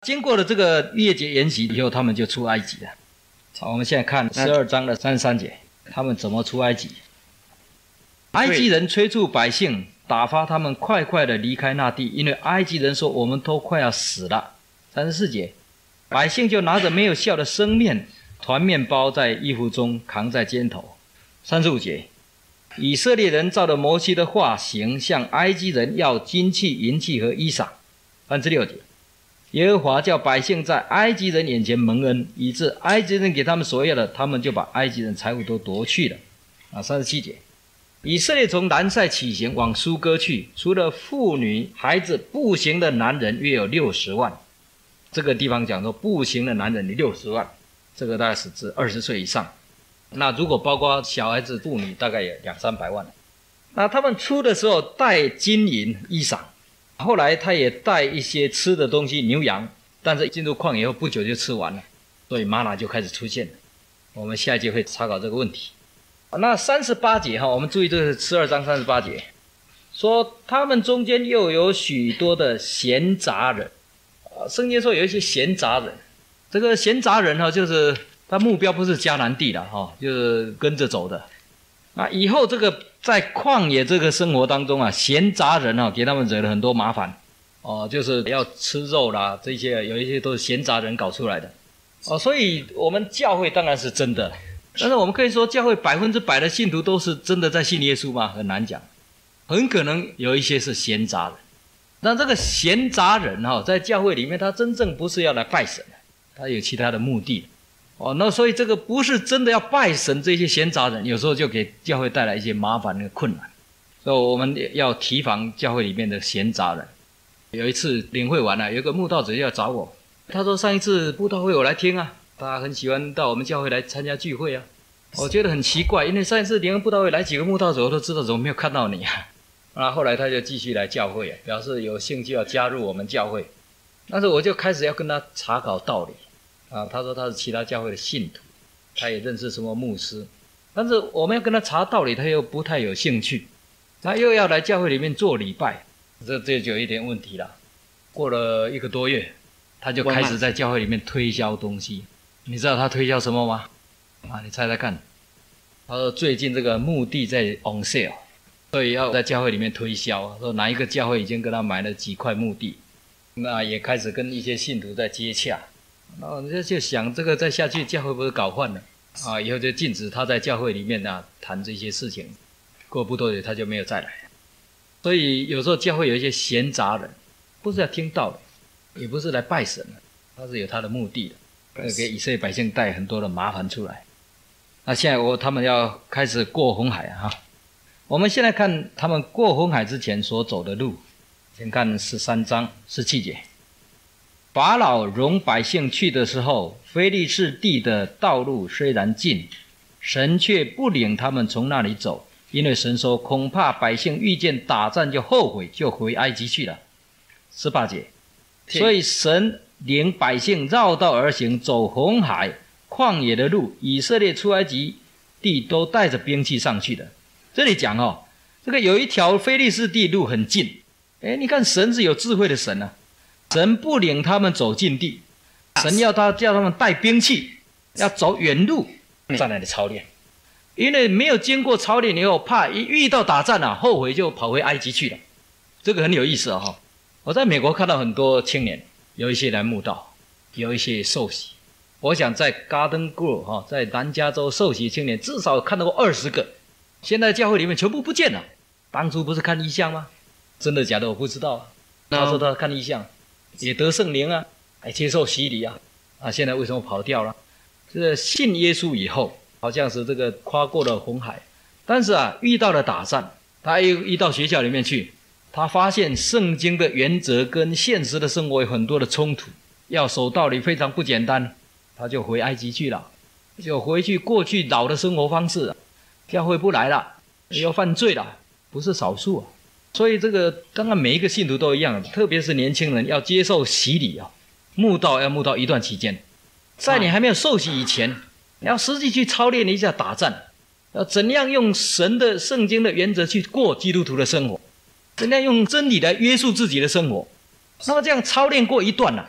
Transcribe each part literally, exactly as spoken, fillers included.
经过了这个逾越节筵席以后，他们就出埃及了。好，我们现在看十二章的三十三节，他们怎么出埃及？埃及人催促百姓，打发他们快快的离开那地，因为埃及人说我们都快要死了。三十四节，百姓就拿着没有笑的生面团面包在衣服中扛在肩头。三十五节，以色列人照着摩西的话行，向埃及人要金器、银器和衣裳。三十六节，耶和华叫百姓在埃及人眼前蒙恩，以致埃及人给他们所要的，他们就把埃及人财物都夺去了。啊，三十七节，以色列从南塞起行往苏哥去，除了妇女、孩子，步行的男人约有六十万。这个地方讲说步行的男人有六十万，这个大概是指二十岁以上。那如果包括小孩子、妇女，大概有两三百万。那他们出的时候带金银衣裳，后来他也带一些吃的东西，牛羊，但是进入旷野后不久就吃完了，所以玛拿就开始出现了。我们下一节会查考这个问题。那三十八节哈，我们注意这个十二章三十八节，说他们中间又有许多的闲杂人。啊，圣经说有一些闲杂人，这个闲杂人哈，就是他目标不是迦南地了哈，就是跟着走的。那以后这个在旷野这个生活当中啊，闲杂人啊，给他们惹了很多麻烦哦，就是要吃肉啦，这些有一些都是闲杂人搞出来的哦。所以我们教会当然是真的，但是我们可以说教会百分之百的信徒都是真的在信耶稣吗？很难讲，很可能有一些是闲杂人。那这个闲杂人哈，在教会里面，他真正不是要来拜神的，他有其他的目的哦。那所以这个不是真的要拜神，这些闲杂人有时候就给教会带来一些麻烦和困难，所以我们要提防教会里面的闲杂人。有一次领会完了，有一个慕道者要找我，他说上一次布道会我来听啊，他很喜欢到我们教会来参加聚会啊。我觉得很奇怪，因为上一次联合布道会来几个慕道者，我都知道，怎么没有看到你啊？那后来他就继续来教会啊，表示有兴趣要加入我们教会。但是我就开始要跟他查考道理啊。他说他是其他教会的信徒，他也认识什么牧师，但是我们要跟他查道理，他又不太有兴趣，他又要来教会里面做礼拜，这这就有一点问题了。过了一个多月，他就开始在教会里面推销东西。你知道他推销什么吗？啊，你猜猜看。他说最近这个墓地在 on sale， 所以要在教会里面推销，说哪一个教会已经跟他买了几块墓地，那也开始跟一些信徒在接洽。然后人家就想，这个再下去教会不是搞混了啊？以后就禁止他在教会里面啊谈这些事情。过不多久他就没有再来。所以有时候教会有一些闲杂人，不是要听道理，也不是来拜神的，他是有他的目的的，给以色列百姓带很多的麻烦出来。那现在我他们要开始过红海啊！我们现在看他们过红海之前所走的路，先看十三章十七节。法老容百姓去的时候，非利士地的道路虽然近，神却不领他们从那里走，因为神说恐怕百姓遇见打战就后悔，就回埃及去了。十八节，所以神领百姓绕道而行，走红海旷野的路，以色列出埃及地都带着兵器上去的。这里讲哦，这个有一条非利士地路很近。诶，你看神是有智慧的神啊，神不领他们走近地，神要他叫他们带兵器，要走远路在那里操练。因为没有经过操练以后，怕一遇到打战啊，后悔就跑回埃及去了。这个很有意思哦。我在美国看到很多青年，有一些来慕道，有一些受洗。我想在 Garden Grove 在南加州受洗青年至少看到过二十个，现在教会里面全部不见了。当初不是看异象吗？真的假的我不知道啊。他说他看异象，也得圣灵啊，还接受洗礼啊，啊，现在为什么跑掉了？这个信耶稣以后，好像是这个跨过了红海，但是啊，遇到了打战，他一一到学校里面去，他发现圣经的原则跟现实的生活有很多的冲突，要守道理非常不简单，他就回埃及去了，就回去过去老的生活方式，教会不来了，要犯罪了，不是少数啊。所以这个当然每一个信徒都一样，特别是年轻人要接受洗礼啊，慕道要慕道一段期间，在你还没有受洗以前，你要实际去操练一下打战，要怎样用神的圣经的原则去过基督徒的生活，怎样用真理来约束自己的生活。那么这样操练过一段了、啊，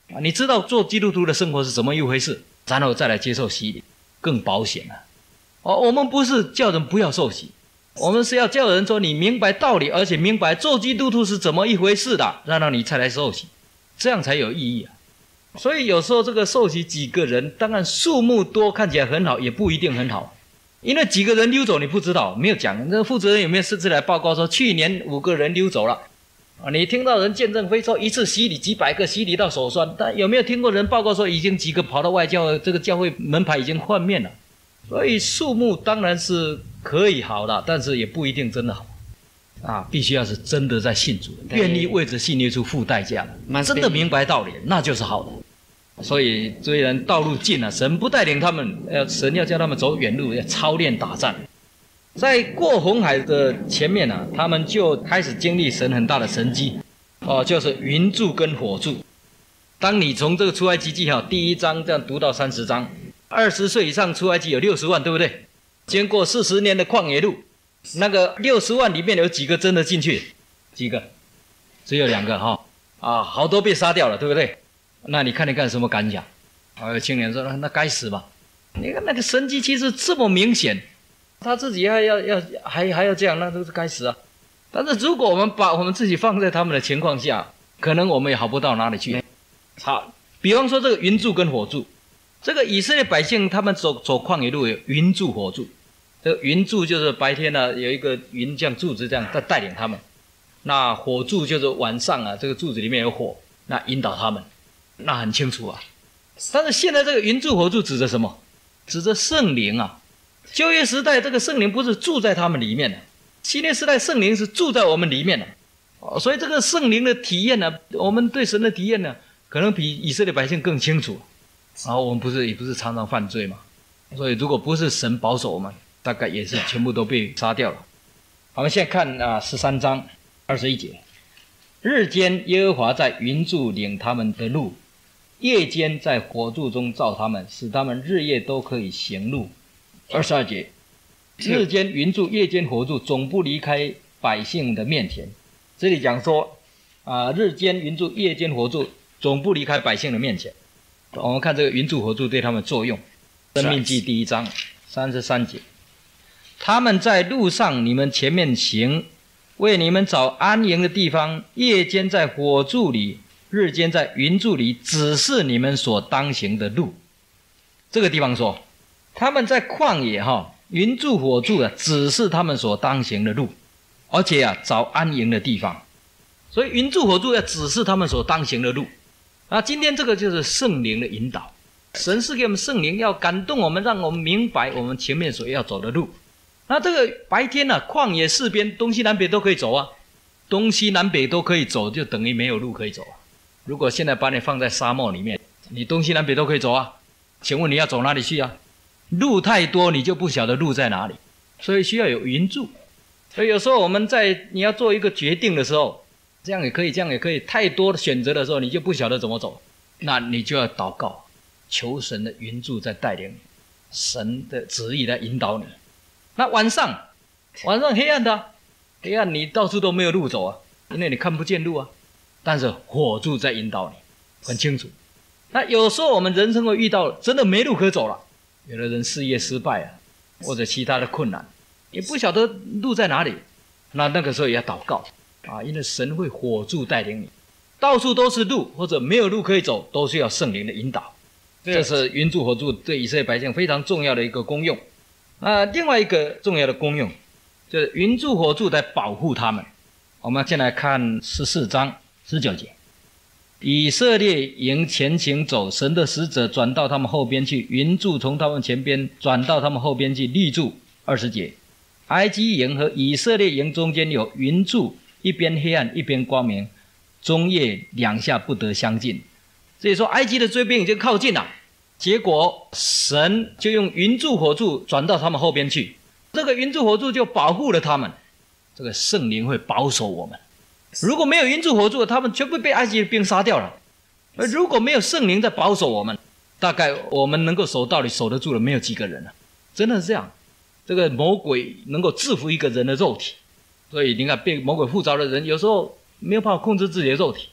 啊，你知道做基督徒的生活是怎么一回事，然后再来接受洗礼，更保险了。哦，我们不是叫人不要受洗，我们是要叫人说你明白道理，而且明白做基督徒是怎么一回事的，然后你才来受洗，这样才有意义啊。所以有时候这个受洗几个人，当然数目多看起来很好，也不一定很好。因为几个人溜走你不知道，没有讲，那负责人有没有甚至来报告说去年五个人溜走了啊？你听到人见证非说一次洗礼几百个，洗礼到手酸，但有没有听过人报告说已经几个跑到外教，这个教会门牌已经换面了？所以数目当然是可以好的，但是也不一定真的好啊！必须要是真的在信主，愿意为着信耶稣付代价的，真的明白道理，那就是好的。所以虽然道路近了，神不带领他们，要神要叫他们走远路，要操练打仗。在过红海的前面啊，他们就开始经历神很大的神迹哦，就是云柱跟火柱。当你从这个出埃及记哈第一章这样读到三十章，二十岁以上出埃及有六十万，对不对？经过四十年的旷野路，那个六十万里面有几个真的进去？几个？只有两个哈啊，好多被杀掉了，对不对？那你看你看什么感想？啊，有青年说：“那该死吧！你看那个神迹其实这么明显，他自己还要要还还要这样，那都是该死啊！但是如果我们把我们自己放在他们的情况下，可能我们也好不到哪里去。好，比方说这个云柱跟火柱，这个以色列百姓他们走走旷野路有云柱火柱，这个云柱就是白天呢、啊、有一个云像柱子这样在带领他们，那火柱就是晚上啊这个柱子里面有火，那引导他们。”那很清楚啊，但是现在这个云柱火柱指着什么？指着圣灵啊。旧约时代这个圣灵不是住在他们里面的，新约时代圣灵是住在我们里面的。哦，所以这个圣灵的体验呢，我们对神的体验呢，可能比以色列百姓更清楚。然后我们不是也不是常常犯罪嘛，所以如果不是神保守我们，大概也是全部都被杀掉了。我们现在看啊十三章二十一节，日间耶和华在云柱领他们的路，夜间在火柱中照他们，使他们日夜都可以行路。二十二节，日间云柱，夜间火柱，总不离开百姓的面前。这里讲说，啊、呃，日间云柱，夜间火柱，总不离开百姓的面前。我们看这个云柱火柱对他们作用。申命记第一章三十三节，他们在路上你们前面行，为你们找安营的地方，夜间在火柱里，日间在云柱里，指示你们所当行的路。这个地方说，他们在旷野哈，云柱火柱啊，指示他们所当行的路，而且啊，找安营的地方。所以云柱火柱要指示他们所当行的路。啊，今天这个就是圣灵的引导，神是给我们圣灵，要感动我们，让我们明白我们前面所要走的路。那这个白天啊，旷野四边东西南北都可以走啊，东西南北都可以走，就等于没有路可以走啊。如果现在把你放在沙漠里面，你东西南北都可以走啊，请问你要走哪里去啊？路太多，你就不晓得路在哪里，所以需要有云柱。所以有时候我们在你要做一个决定的时候，这样也可以，这样也可以，太多的选择的时候，你就不晓得怎么走，那你就要祷告，求神的云柱在带领你，神的旨意来引导你。那晚上，晚上黑暗的、啊，黑暗你到处都没有路走啊，因为你看不见路啊。但是火柱在引导你，很清楚。那有时候我们人生会遇到真的没路可走了，有的人事业失败啊，或者其他的困难，也不晓得路在哪里，那那个时候也要祷告啊，因为神会火柱带领你，到处都是路，或者没有路可以走，都需要圣灵的引导。这是云柱火柱对以色列百姓非常重要的一个功用。那另外一个重要的功用，就是云柱火柱在保护他们。我们先来看十四章十九节，以色列营前行走，神的使者转到他们后边去，云柱从他们前边转到他们后边去立住。二十节，埃及营和以色列营中间有云柱，一边黑暗一边光明，中夜两下不得相近。所以说埃及的追兵已经靠近了，结果神就用云柱火柱转到他们后边去，这个云柱火柱就保护了他们。这个圣灵会保守我们，如果没有云柱火柱，他们全部被埃及的兵杀掉了。而如果没有圣灵在保守我们，大概我们能够守道理守得住的没有几个人了。真的是这样，这个魔鬼能够制服一个人的肉体，所以你看被魔鬼附着的人有时候没有办法控制自己的肉体，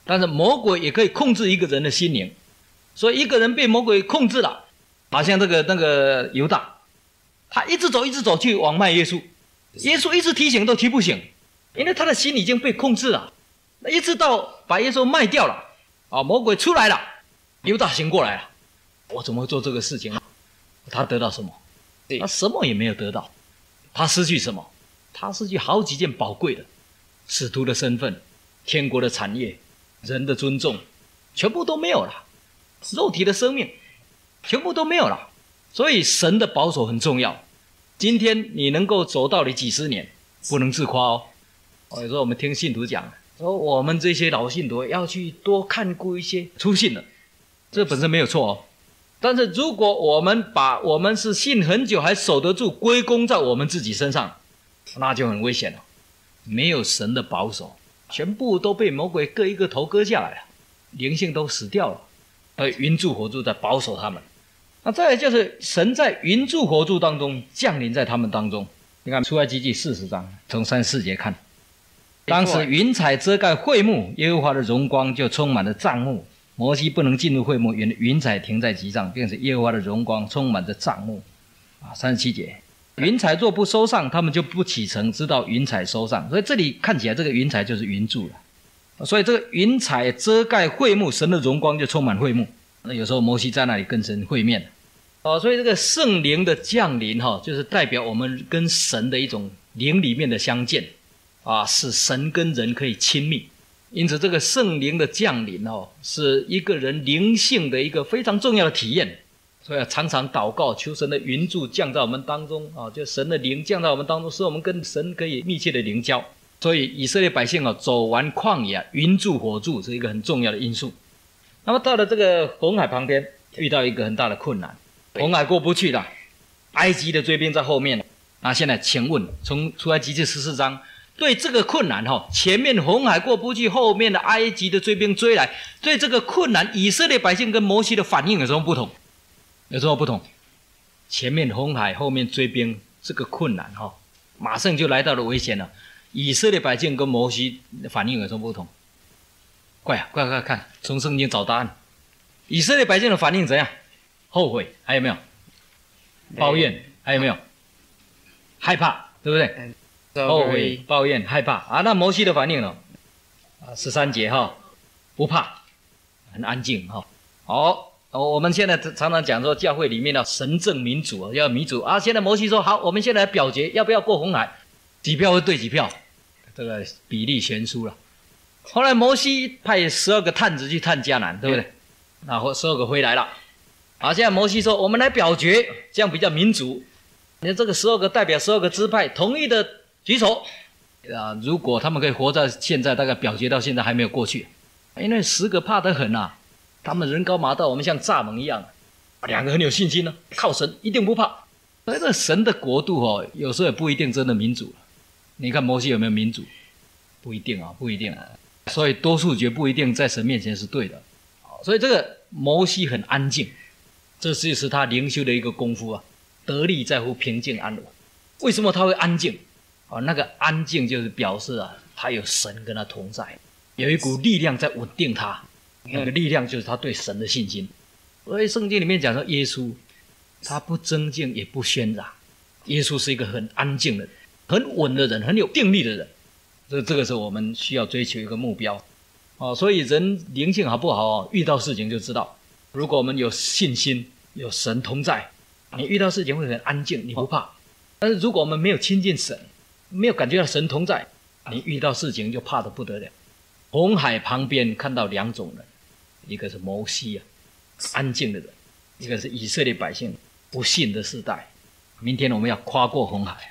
但是魔鬼也可以控制一个人的心灵，所以一个人被魔鬼控制了，好像这个那个犹大，他一直走一直走去往卖耶稣，耶稣一直提醒都提不醒，因为他的心已经被控制了，一直到把耶稣卖掉了，啊，魔鬼出来了，犹大醒过来了，我怎么会做这个事情？他得到什么？他什么也没有得到，他失去什么？他失去好几件宝贵的，使徒的身份、天国的产业、人的尊重，全部都没有了，肉体的生命全部都没有了。所以神的保守很重要。今天你能够走到你几十年，不能自夸哦。有时候我们听信徒讲，说我们这些老信徒要去多看顾一些初信的，这本身没有错哦。但是如果我们把我们是信很久还守得住归功在我们自己身上，那就很危险了。没有神的保守，全部都被魔鬼各一个头割下来了，灵性都死掉了，而云柱火柱在保守他们。那再来就是神在云柱火柱当中降临在他们当中。你看出埃及记四十章从三十四节看，当时云彩遮盖会幕，耶和华的荣光就充满了帐幕，摩西不能进入会幕，因为云彩停在其上，并且耶和华的荣光充满着帐幕。啊，三十七节，云彩若不收上，他们就不启程，直到云彩收上。所以这里看起来这个云彩就是云柱了。所以这个云彩遮盖会幕，神的荣光就充满会幕。那有时候摩西在那里跟神会面。哦，所以这个圣灵的降临哈、哦，就是代表我们跟神的一种灵里面的相见啊，使神跟人可以亲密。因此这个圣灵的降临哦，是一个人灵性的一个非常重要的体验。所以要常常祷告，求神的云柱降在我们当中啊，就神的灵降在我们当中，使我们跟神可以密切的灵交。所以以色列百姓啊，走完旷野，云柱火柱是一个很重要的因素。那么到了这个红海旁边，遇到一个很大的困难，红海过不去了，埃及的追兵在后面。那现在请问，从出埃及记十四章，对这个困难哈，前面红海过不去，后面的埃及的追兵追来，对这个困难，以色列百姓跟摩西的反应有什么不同？有什么不同？前面红海，后面追兵，这个困难哈，马上就来到了危险了。以色列百姓跟摩西的反应有什么不同？快啊，快快看，从圣经找答案。以色列百姓的反应怎样？后悔，还有没有？抱怨，还有没有？害怕，对不对？后悔、抱怨、害怕啊。那摩西的反应呢？啊，十三节哈，不怕，很安静哈。好。哦，我们现在常常讲说，教会里面要神政民主，要民主啊。现在摩西说，好，我们现在来表决，要不要过红海？几票会对几票？这个比例悬殊了。后来摩西派十二个探子去探迦南，对不对？然后十二个回来了。好，现在摩西说，我们来表决，这样比较民主。你看这个十二个代表十二个支派，同意的举手。啊，如果他们可以活在现在，大概表决到现在还没有过去，因为十个怕得很啊。他们人高马大，我们像蚱蜢一样，两个很有信心呢、啊，靠神一定不怕。所以这神的国度哦，有时候也不一定真的民主。你看摩西有没有民主？不一定啊，不一定啊。所以多数决不一定在神面前是对的。所以这个摩西很安静，这就是他灵修的一个功夫啊。得力在乎平静安稳。为什么他会安静？啊，那个安静就是表示啊，他有神跟他同在，有一股力量在稳定他。那个力量就是他对神的信心。所以圣经里面讲说，耶稣他不争竞也不喧嚷，耶稣是一个很安静的人，很稳的人，很有定力的人。这这个是我们需要追求一个目标。哦，所以人灵性好不好、哦、遇到事情就知道。如果我们有信心，有神同在，你遇到事情会很安静，你不怕。但是如果我们没有亲近神，没有感觉到神同在，你遇到事情就怕得不得了。红海旁边看到两种人，一个是摩西啊，安静的人；一个是以色列百姓不信的世代。明天我们要跨过红海。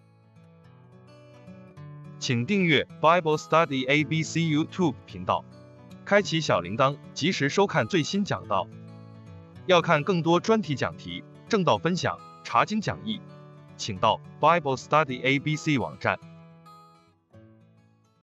请订阅 Bible Study A B C YouTube 频道，开启小铃铛，及时收看最新讲道。要看更多专题讲题、正道分享、查经讲义，请到 Bible Study A B C 网站。